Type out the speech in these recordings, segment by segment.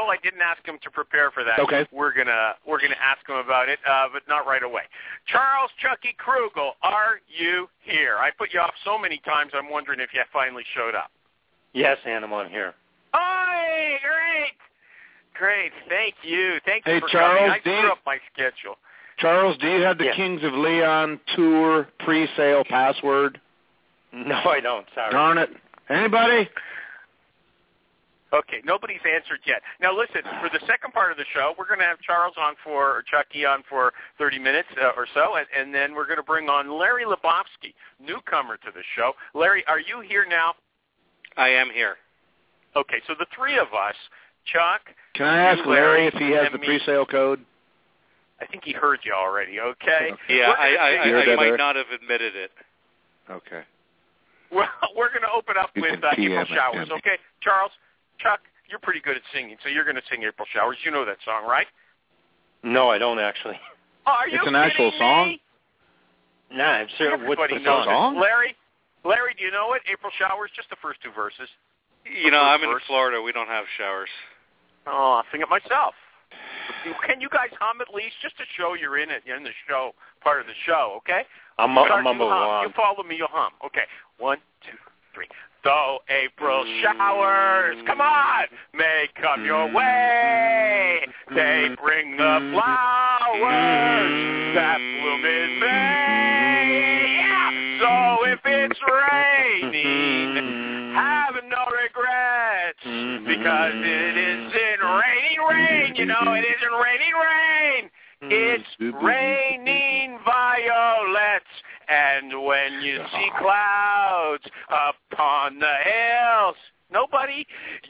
Joel, I didn't ask him to prepare for that. Okay. We're gonna ask him about it, but not right away. Charles Chucky Krugel, are you here? I put you off so many times. I'm wondering if you finally showed up. Yes, Animal, I'm here. Oh, great. Thank you. Thank you for Charles, coming. I screwed up my schedule. Charles, do you have the Kings of Leon tour pre-sale password? No, I don't. Sorry. Darn it. Anybody? Okay, nobody's answered yet. Now listen, for the second part of the show, we're going to have Charles on or Chucky on for 30 minutes or so, and then we're going to bring on Larry Lebowski, newcomer to the show. Larry, are you here now? I am here. Okay, so the three of us, Chuck. Can I ask Larry if he has the pre-sale code? I think he heard you already, okay? Yeah, I might not have admitted it. Okay. Well, we're going to open up with April Showers, okay? Charles, Chuck, you're pretty good at singing, so you're going to sing April Showers. You know that song, right? No, I don't actually. Oh, are you It's an actual song? Nah, I'm sure. What's the song? Larry, do you know it? April Showers, just the first two verses. You know, I'm in Florida. We don't have showers. Oh, I'll sing it myself. Can you guys hum at least, just to show you're in it, you're in the show, part of the show, okay? I'm mumbling along. You follow me, you'll hum. Okay, 1, 2, 3. Though April showers, come on, may come your way. They bring the flowers that bloom in May. Yeah. So if it's raining, have no regrets, because it isn't raining rain. You know, it isn't raining rain. It's raining violets. And when you see clouds upon the hills, nobody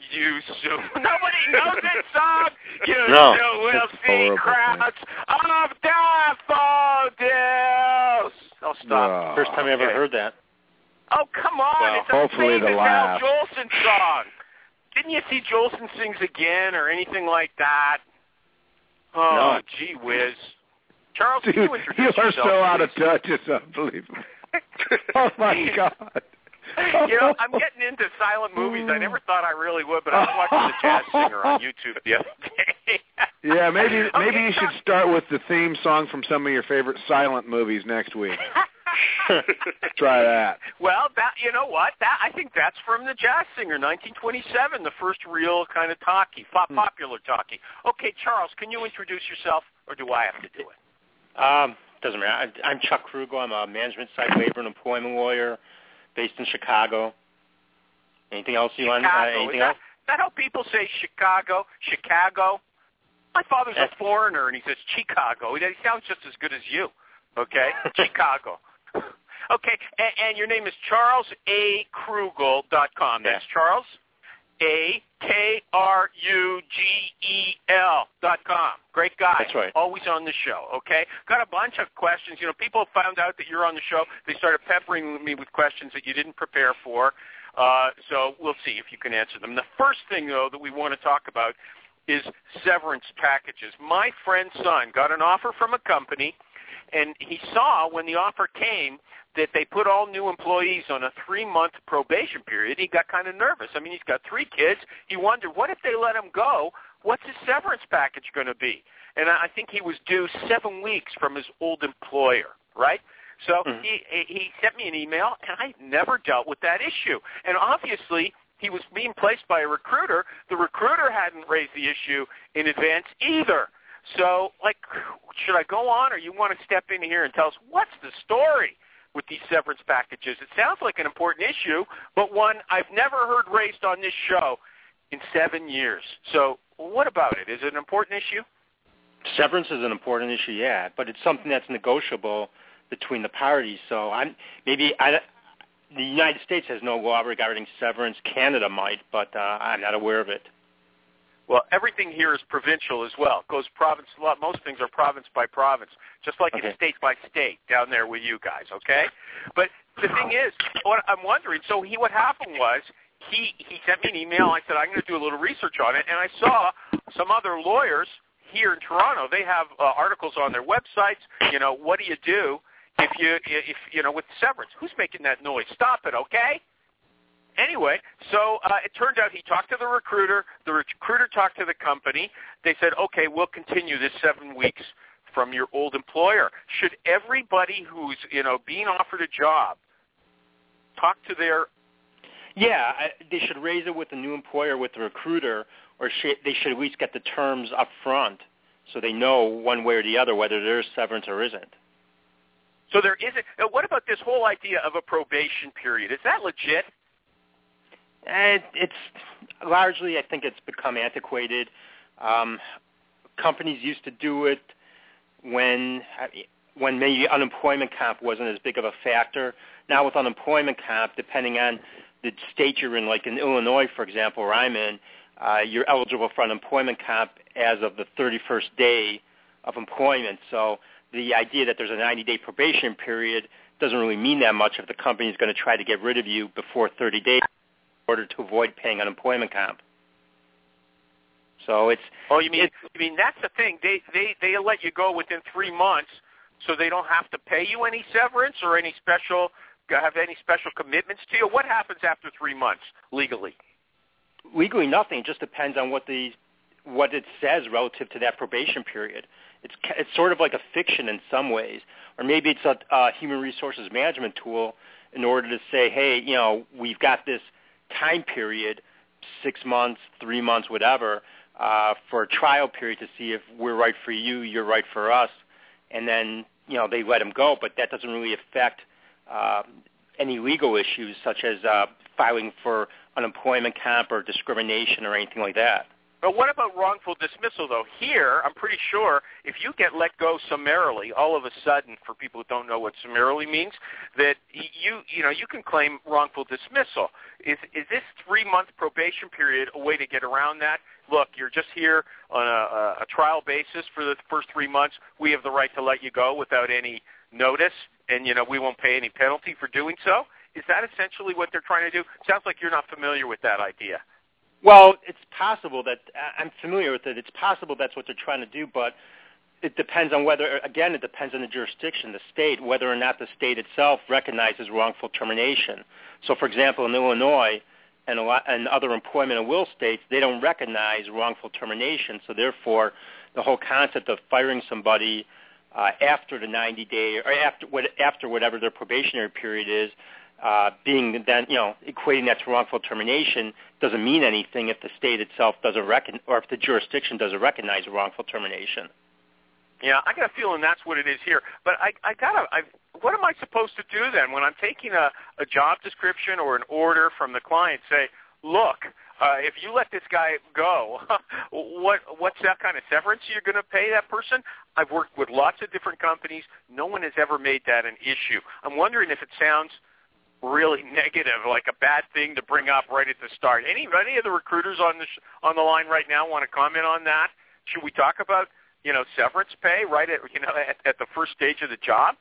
knows this song. You still will see crowds of daffodils. Oh, stop. First time I ever heard that. Oh, come on. Well, it's a hopefully famous the Al laugh. Jolson song. Didn't you see Jolson Sings Again or anything like that? Oh, no. Gee whiz. Charles, Dude, can you introduce you are yourself, so out of please? touch. It's unbelievable. Oh, my God. You know, I'm getting into silent movies. I never thought I really would, but I was watching The Jazz Singer on YouTube the other day. Yeah, maybe you should start with the theme song from some of your favorite silent movies next week. Try that. Well, you know what? I think that's from The Jazz Singer, 1927, the first real kind of talkie, popular talkie. Okay, Charles, can you introduce yourself, or do I have to do it? Doesn't matter. I'm Chuck Krugel. I'm a management site labor and employment lawyer based in Chicago. Anything else you want? Anything else? Is that how people say Chicago? Chicago? My father's a foreigner, and he says Chicago. He sounds just as good as you. Okay? Chicago. Okay, and your name is CharlesAKrugel.com. That's Charles AKrugel.com. Great guy. That's right. Always on the show, okay? Got a bunch of questions. You know, people found out that you're on the show. They started peppering me with questions that you didn't prepare for. So we'll see if you can answer them. The first thing, though, that we want to talk about is severance packages. My friend's son got an offer from a company, and he saw when the offer came that they put all new employees on a 3-month probation period. He got kind of nervous. I mean, he's got 3 kids. He wondered, what if they let him go? What's his severance package going to be? And I think he was due 7 weeks from his old employer, right? So he sent me an email, and I never dealt with that issue. And obviously, he was being placed by a recruiter. The recruiter hadn't raised the issue in advance either. So, like, should I go on, or you want to step in here and tell us what's the story with these severance packages? It sounds like an important issue, but one I've never heard raised on this show in 7 years. So what about it? Is it an important issue? Severance is an important issue, yeah, but it's something that's negotiable between the parties. So the United States has no law regarding severance. Canada might, but I'm not aware of it. Well, everything here is provincial as well. It goes province. Most things are province by province, just like it's state by state down there with you guys. Okay, but the thing is, what I'm wondering. So what happened was he sent me an email. I said I'm going to do a little research on it, and I saw some other lawyers here in Toronto. They have articles on their websites. You know, what do you do if you know with severance? Who's making that noise? Stop it, okay? Anyway, so it turned out he talked to the recruiter. The recruiter talked to the company. They said, okay, we'll continue this 7 weeks from your old employer. Should everybody who's, being offered a job talk to their... Yeah, they should raise it with the new employer, with the recruiter, or they should at least get the terms up front so they know one way or the other whether there's severance or isn't. So there isn't... What about this whole idea of a probation period? Is that legit? It's largely, I think it's become antiquated. Companies used to do it when maybe unemployment comp wasn't as big of a factor. Now with unemployment comp, depending on the state you're in, like in Illinois, for example, where I'm in, you're eligible for unemployment comp as of the 31st day of employment. So the idea that there's a 90-day probation period doesn't really mean that much if the company is going to try to get rid of you before 30 days in order to avoid paying unemployment comp. So it's... Oh, you mean that's the thing. They'll let you go within 3 months, so they don't have to pay you any severance or have any special commitments to you? What happens after 3 months legally? Legally, nothing. It just depends on what it says relative to that probation period. It's sort of like a fiction in some ways, or maybe it's a human resources management tool in order to say, hey, we've got this time period, 6 months, 3 months, whatever, for a trial period to see if we're right for you, you're right for us, and then they let them go. But that doesn't really affect any legal issues such as filing for unemployment comp or discrimination or anything like that. But what about wrongful dismissal, though? Here, I'm pretty sure if you get let go summarily, all of a sudden, for people who don't know what summarily means, that you can claim wrongful dismissal. Is this 3-month probation period a way to get around that? Look, you're just here on a trial basis for the first 3 months. We have the right to let you go without any notice, and we won't pay any penalty for doing so. Is that essentially what they're trying to do? Sounds like you're not familiar with that idea. Well, it's possible that I'm familiar with it. It's possible that's what they're trying to do, but it depends on it depends on the jurisdiction, the state, whether or not the state itself recognizes wrongful termination. So, for example, in Illinois and other employment and will states, they don't recognize wrongful termination. So, therefore, the whole concept of firing somebody after the 90-day or after whatever their probationary period is, being then, equating that to wrongful termination doesn't mean anything if the state itself doesn't or if the jurisdiction doesn't recognize wrongful termination. Yeah, I got a feeling that's what it is here. But what am I supposed to do then when I'm taking a job description or an order from the client? Say, look, if you let this guy go, what's that kind of severance you're going to pay that person? I've worked with lots of different companies. No one has ever made that an issue. I'm wondering if it sounds really negative, like a bad thing to bring up right at the start. Any of the recruiters on the line right now want to comment on that? Should we talk about severance pay right at the first stage of the job?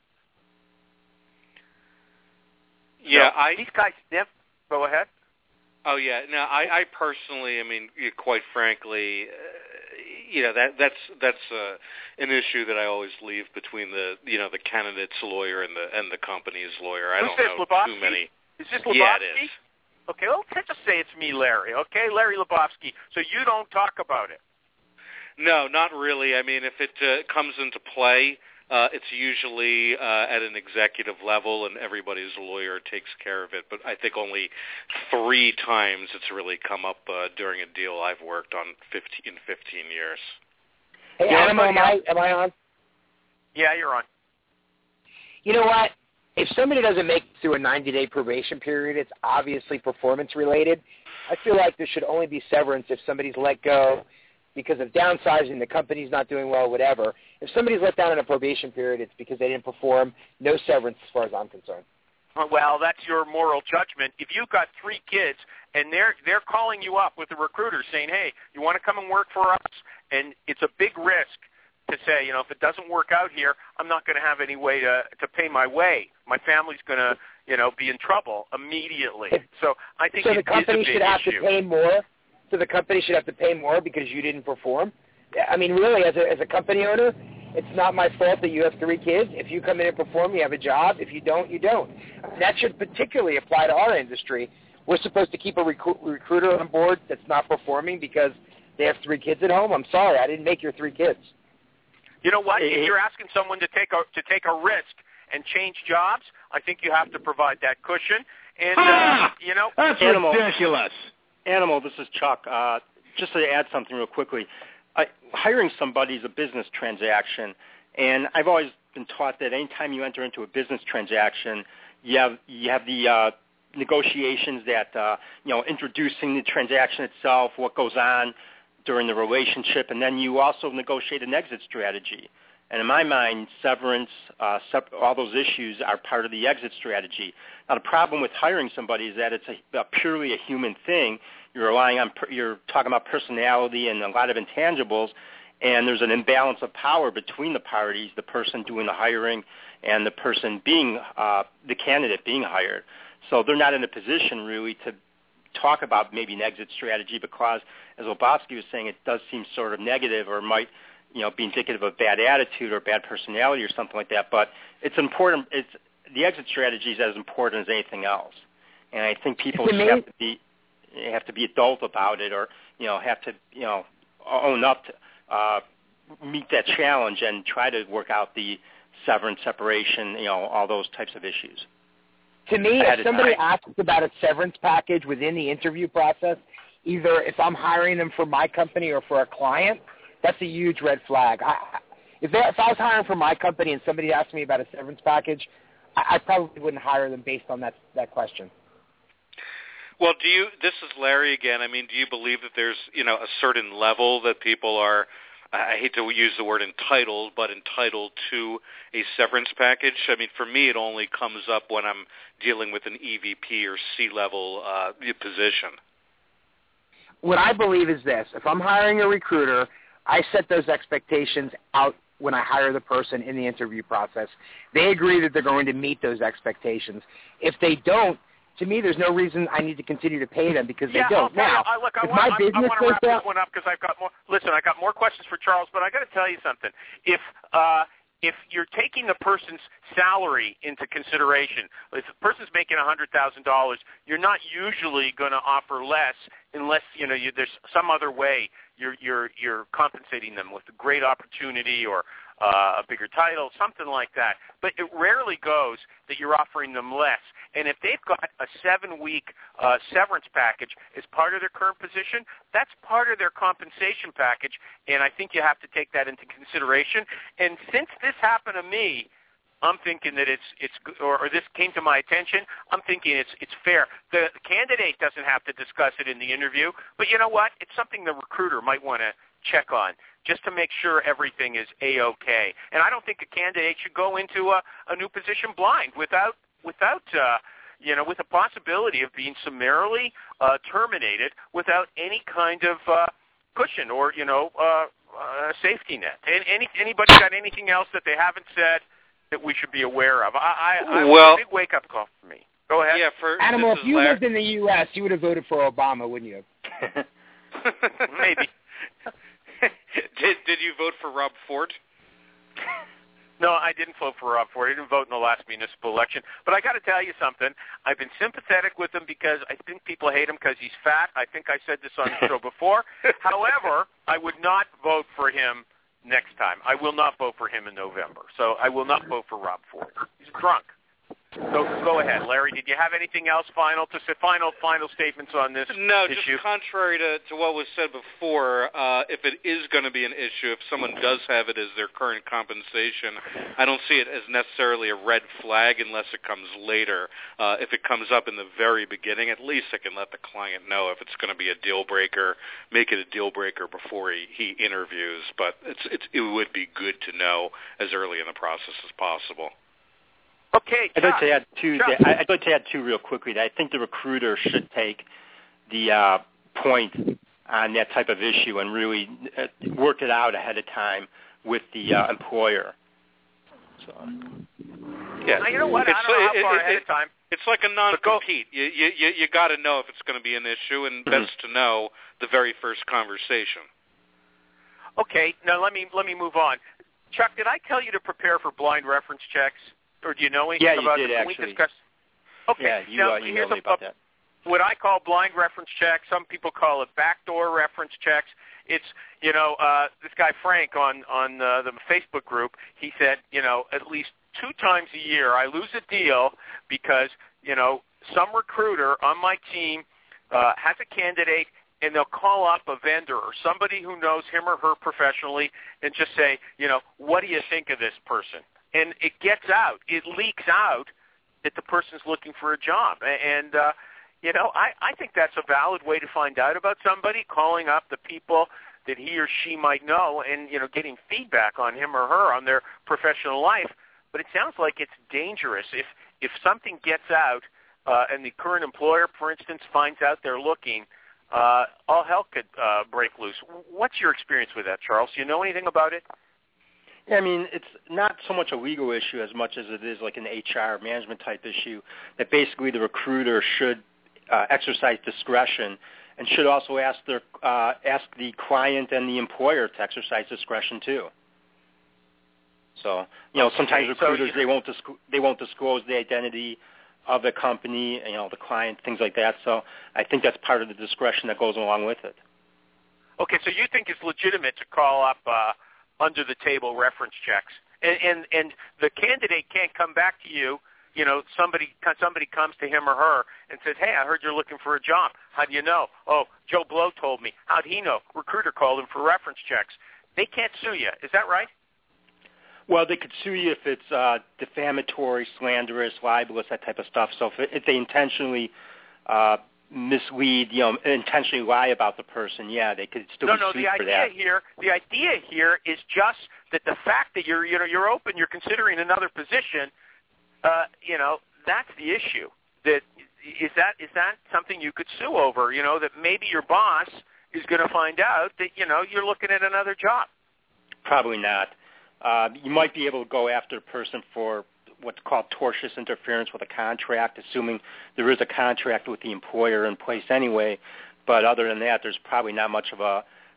Yeah, these guys. Go ahead. Oh yeah, no, I personally, quite frankly, that's an issue that I always leave between the candidate's lawyer and the company's lawyer. I don't know too many. Is this Lebowski? Yeah, it is. Okay, well, let's just say it's me, Larry. Okay, Larry Lebowski. So you don't talk about it. No, not really. If it comes into play, it's usually at an executive level, and everybody's lawyer takes care of it. But I think only 3 times it's really come up during a deal I've worked on in 15 years. Hey, Adam, am I on? Yeah, you're on. You know what? If somebody doesn't make it through a 90-day probation period, it's obviously performance-related. I feel like there should only be severance if somebody's let go because of downsizing, the company's not doing well, whatever. If somebody's let down in a probation period, it's because they didn't perform. No severance as far as I'm concerned. Well, that's your moral judgment. If you've got 3 kids and they're calling you up with the recruiter saying, hey, you want to come and work for us? And it's a big risk to say, if it doesn't work out here, I'm not going to have any way to pay my way. My family's going to, be in trouble immediately. So I think the company should have to pay more. So the company should have to pay more because you didn't perform? Really, as a company owner, it's not my fault that you have 3 kids. If you come in and perform, you have a job. If you don't, you don't. That should particularly apply to our industry we're supposed to keep a recruiter on board that's not performing because they have 3 kids at home? I'm sorry, I didn't make your 3 kids. You know what? If you're asking someone to take a risk and change jobs, I think you have to provide that cushion. And that's ridiculous. Animal, this is Chuck. Just to add something real quickly, hiring somebody is a business transaction, and I've always been taught that anytime you enter into a business transaction, you have the negotiations that introducing the transaction itself, what goes on during the relationship, and then you also negotiate an exit strategy. And in my mind, severance, all those issues are part of the exit strategy. Now, the problem with hiring somebody is that it's purely a human thing. You're talking about personality and a lot of intangibles, and there's an imbalance of power between the parties, the person doing the hiring and the person being the candidate being hired. So they're not in a position really to talk about maybe an exit strategy because, as Lebowski was saying, it does seem sort of negative or might be indicative of bad attitude or bad personality or something like that. But it's important. The exit strategy is as important as anything else, and I think people have to be adult about it, or have to own up to meet that challenge and try to work out the severance, separation, all those types of issues. To me, if somebody asks about a severance package within the interview process, either if I'm hiring them for my company or for a client, that's a huge red flag. If I was hiring for my company and somebody asked me about a severance package, I probably wouldn't hire them based on that question. Well, this is Larry again. I mean, do you believe that there's, a certain level that people are, I hate to use the word entitled, but entitled to a severance package? I mean, for me, it only comes up when I'm dealing with an EVP or C-level position. What I believe is this. If I'm hiring a recruiter, I set those expectations out when I hire the person in the interview process. They agree that they're going to meet those expectations. If they don't, to me, there's no reason I need to continue to pay them because they don't. I want to wrap this one up because I've got more. Listen, I got more questions for Charles, but I got to tell you something. If you're taking the person's salary into consideration, if the person's making $100,000, you're not usually going to offer less unless there's some other way you're compensating them with a great opportunity or a bigger title, something like that. But it rarely goes that you're offering them less. And if they've got a 7-week severance package as part of their current position, that's part of their compensation package, and I think you have to take that into consideration. And since this happened to me, I'm thinking that or this came to my attention, I'm thinking it's fair. The candidate doesn't have to discuss it in the interview, but you know what? It's something the recruiter might want to check on just to make sure everything is A-OK. And I don't think a candidate should go into a new position blind with a possibility of being summarily terminated without any kind of cushion or safety net. Anybody got anything else that they haven't said that we should be aware of? A big wake up call for me. Go ahead. Yeah, Animal, if you lived in the U.S., you would have voted for Obama, wouldn't you? Maybe. Did you vote for Rob Ford? No, I didn't vote for Rob Ford. I didn't vote in the last municipal election. But I got to tell you something. I've been sympathetic with him because I think people hate him because he's fat. I think I said this on the show before. However, I would not vote for him next time. I will not vote for him in November. So I will not vote for Rob Ford. He's drunk. So go ahead, Larry. Did you have anything else final statements on this issue? No, just contrary to what was said before, if it is going to be an issue, if someone does have it as their current compensation, I don't see it as necessarily a red flag unless it comes later. If it comes up in the very beginning, at least I can let the client know if it's going to be a deal breaker, make it a deal breaker before he interviews. But it would be good to know as early in the process as possible. Okay, I'd like to add two real quickly. That I think the recruiter should take the point on that type of issue and really work it out ahead of time with the employer. So, yeah, you know what? I don't know how far ahead of time. It's like a non-compete. You got to know if it's going to be an issue, and best to know the very first conversation. Okay, now let me move on. Chuck, did I tell you to prepare for blind reference checks? Or do you know anything about it? Yeah, you did, actually. Okay. Yeah, you emailed me about that. what I call blind reference checks. Some people call it backdoor reference checks. It's, this guy Frank on the Facebook group, he said, at least 2 times a year I lose a deal because, some recruiter on my team has a candidate, and they'll call up a vendor or somebody who knows him or her professionally and just say, what do you think of this person? And it gets out. It leaks out that the person's looking for a job. And, I think that's a valid way to find out about somebody, calling up the people that he or she might know and, getting feedback on him or her on their professional life. But it sounds like it's dangerous. If something gets out and the current employer, for instance, finds out they're looking, all hell could break loose. What's your experience with that, Charles? Do you know anything about it? Yeah, I mean, it's not so much a legal issue as much as it is like an HR management type issue, that basically the recruiter should exercise discretion and should also ask the client and the employer to exercise discretion too. So, sometimes recruiters, they won't disclose the identity of the company, the client, things like that. So I think that's part of the discretion that goes along with it. Okay, so you think it's legitimate to call up under-the-table reference checks, and the candidate can't come back to you. Somebody comes to him or her and says, "Hey, I heard you're looking for a job. How do you know?" "Oh, Joe Blow told me." How'd he know? Recruiter called him for reference checks. They can't sue you. Is that right? Well, they could sue you if it's defamatory, slanderous, libelous, that type of stuff. So if they intentionally mislead, intentionally lie about the person, yeah, they could still be sued for that. The idea here is just that the fact that you're open, you're considering another position, that's the issue. Is that something you could sue over? That maybe your boss is going to find out that you're looking at another job. Probably not. You might be able to go after a person for what's called tortious interference with a contract, assuming there is a contract with the employer in place anyway. But other than that, there's probably not much of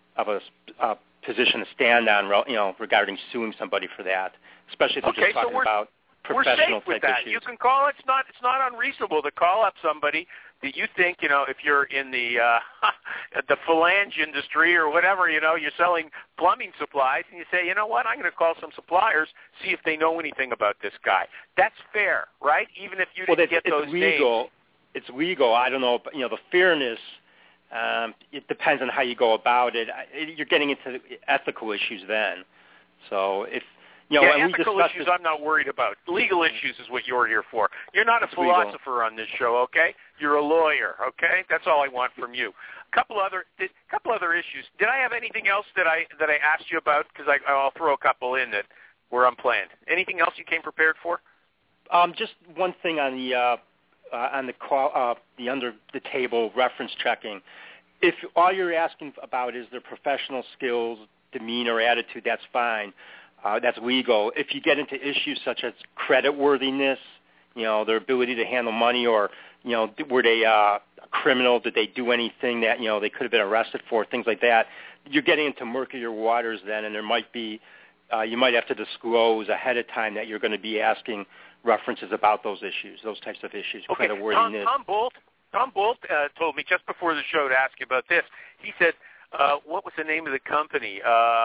a position to stand on, regarding suing somebody for that, especially if they're just talking about professional type issues. You can call. It's not unreasonable to call up somebody that you think, if you're in the phalange industry or whatever, you're selling plumbing supplies, and you say, you know what, I'm going to call some suppliers, see if they know anything about this guy. That's fair, right? Even if you didn't get those names. It's legal. I don't know, the fairness, it depends on how you go about it. You're getting into ethical issues then. So if... ethical issues I'm not worried about. Legal issues is what you're here for. You're not a philosopher on this show, okay? You're a lawyer, okay? That's all I want from you. A couple other issues. Did I have anything else that I asked you about? Because I'll throw a couple in that were unplanned. Anything else you came prepared for? Just one thing on the call, the under the table reference checking. If all you're asking about is their professional skills, demeanor, attitude, that's fine. That's legal. If you get into issues such as creditworthiness, their ability to handle money, or were they a criminal? Did they do anything that they could have been arrested for? Things like that. You're getting into murkier waters then, and there might be you might have to disclose ahead of time that you're going to be asking references about those issues, those types of issues. Okay. Creditworthiness. Tom Bolt told me just before the show to ask you about this. He said, "What was the name of the company?"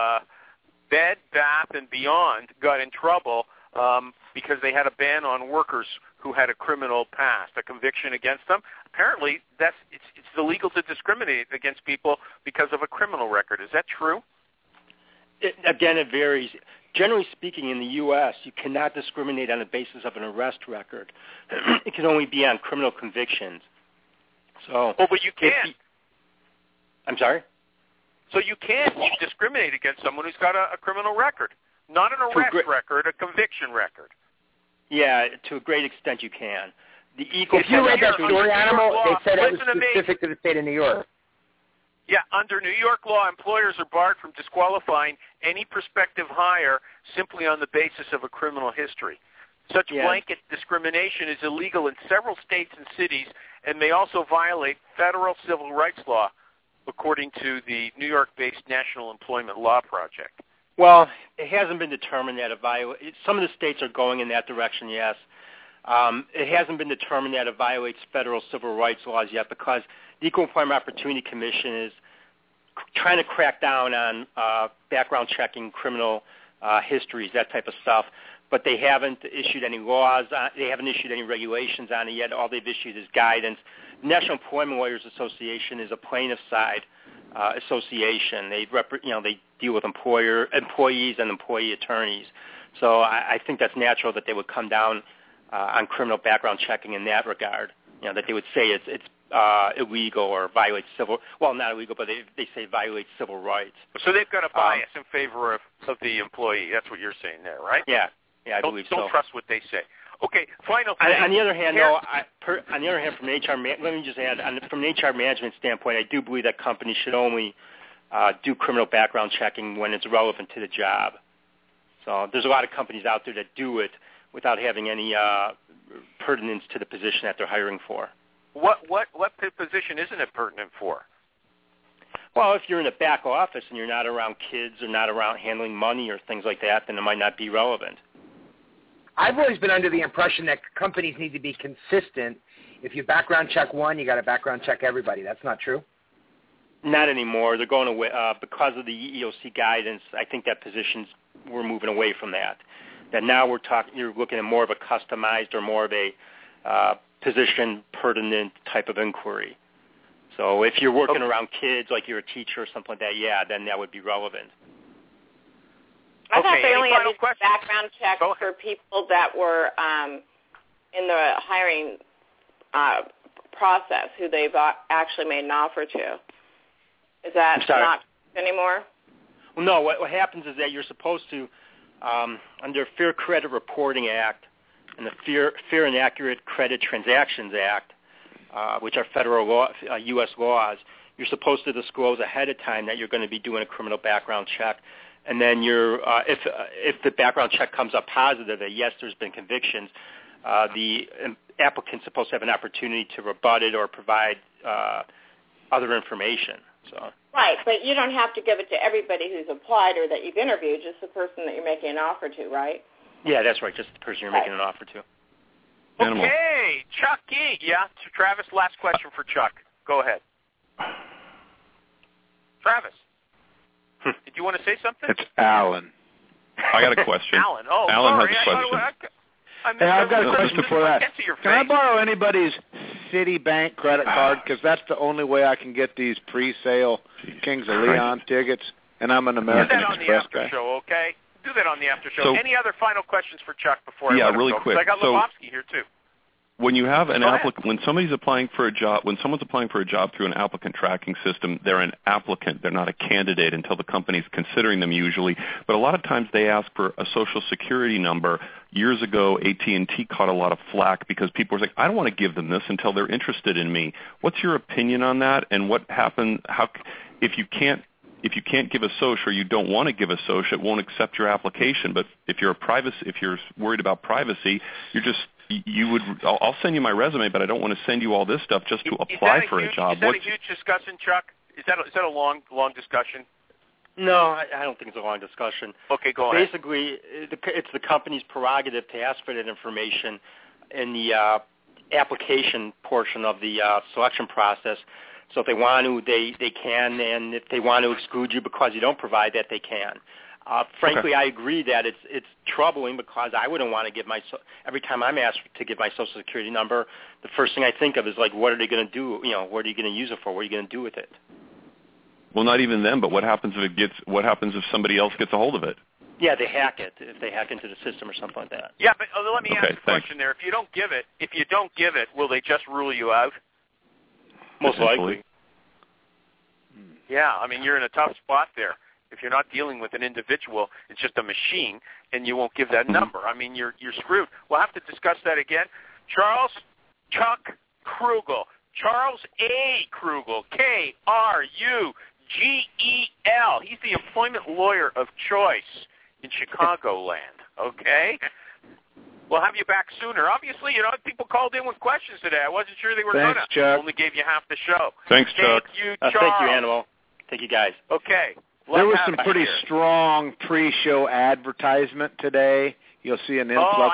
Bed Bath & Beyond got in trouble because they had a ban on workers who had a criminal past, a conviction against them. Apparently, it's illegal to discriminate against people because of a criminal record. Is that true? It varies. Generally speaking, in the U.S., you cannot discriminate on the basis of an arrest record. It can only be on criminal convictions. So, but you can. I'm sorry? So you can discriminate against someone who's got a criminal record, not an arrest record, a conviction record. Yeah, to a great extent you can. If you read that story, Animal, they said it was specific to the state of New York. Yeah, under New York law, employers are barred from disqualifying any prospective hire simply on the basis of a criminal history. Such blanket discrimination is illegal in several states and cities and may also violate federal civil rights law, according to the New York-based National Employment Law Project. Well, it hasn't been determined that some of the states are going in that direction, yes. It hasn't been determined that it violates federal civil rights laws yet because the Equal Employment Opportunity Commission is trying to crack down on background checking, criminal histories, that type of stuff. But they haven't issued any laws. They haven't issued any regulations on it yet. All they've issued is guidance. The National Employment Lawyers Association is a plaintiff side association. They deal with employees and employee attorneys. So I think that's natural that they would come down on criminal background checking in that regard. That they would say it's illegal or violates not illegal, but they say violates civil rights. So they've got a bias in favor of the employee. That's what you're saying there, right? Yeah, I believe so. Don't trust what they say. Okay, final thing. On the other hand, from an HR, let me just add, from an HR management standpoint, I do believe that companies should only do criminal background checking when it's relevant to the job. So there's a lot of companies out there that do it without having any pertinence to the position that they're hiring for. What position isn't it pertinent for? Well, if you're in the back office and you're not around kids or not around handling money or things like that, then it might not be relevant. I've always been under the impression that companies need to be consistent. If you background check one, you got to background check everybody. That's not true? Not anymore. They're going away because of the EEOC guidance. I think that we're moving away from that. That now you're looking at more of a customized or more of a position pertinent type of inquiry. So if you're working around kids, like you're a teacher or something like that, then that would be relevant. I thought they only had background checks for people that were in the hiring process, who they've actually made an offer to. Is that not anymore? Well, no. What happens is that you're supposed to, under Fair Credit Reporting Act and the Fair and Accurate Credit Transactions Act, which are federal law, U.S. laws, you're supposed to disclose ahead of time that you're going to be doing a criminal background check. And then if the background check comes up positive that, yes, there's been convictions, the applicant's supposed to have an opportunity to rebut it or provide other information. So. Right, but you don't have to give it to everybody who's applied or that you've interviewed, just the person that you're making an offer to, right? Yeah, that's right, just the person you're making an offer to. Okay, Chuck E. Yeah, Travis, last question for Chuck. Go ahead. Travis. Did you want to say something? It's Alan. I got a question. Alan. Oh, Alan sorry. has a question. I've got a question for that. Can I borrow anybody's Citibank credit card? Because that's the only way I can get these pre-sale Kings of Leon tickets, and I'm an American Express guy. Do that on the after show, okay? Do that on the after show. So, any other final questions for Chuck before I let him go? Quick. I got Lebowski here, too. When you have an applicant, when somebody's applying for a job, when someone's applying for a job through an applicant tracking system, they're an applicant. They're not a candidate until the company's considering them usually. But a lot of times they ask for a social security number. Years ago, AT&T caught a lot of flack because people were like, I don't want to give them this until they're interested in me. What's your opinion on that? And what happens if you can't give a social, or you don't want to give a social, it won't accept your application. But if you're worried about privacy, I'll send you my resume, but I don't want to send you all this stuff just to apply for a job. Is that a huge discussion, Chuck? Is that a long discussion? No, I don't think it's a long discussion. Okay, go ahead. Basically, it's the company's prerogative to ask for that information in the application portion of the selection process. So if they want to, they can, and if they want to exclude you because you don't provide that, they can. Frankly, I agree that it's troubling because I wouldn't want to give every time I'm asked to give my Social Security number, the first thing I think of is like, what are they going to do? What are you going to use it for? What are you going to do with it? Well, not even then, but what happens if somebody else gets a hold of it? Yeah, they hack it. If they hack into the system or something like that. Yeah, but let me ask a question there. If you don't give it, will they just rule you out? Most likely. Yeah, I mean, you're in a tough spot there. If you're not dealing with an individual, it's just a machine, and you won't give that number. I mean, you're screwed. We'll have to discuss that again. Chuck Krugel. Charles A. Krugel, Krugel. He's the employment lawyer of choice in Chicagoland, okay? We'll have you back sooner. Obviously, people called in with questions today. I wasn't sure they were going to. Thanks, Chuck. Only gave you half the show. Thanks, Chuck. Thank you, Charles. Thank you, Animal. Thank you, guys. Okay. There was some pretty strong pre-show advertisement today. You'll see an influx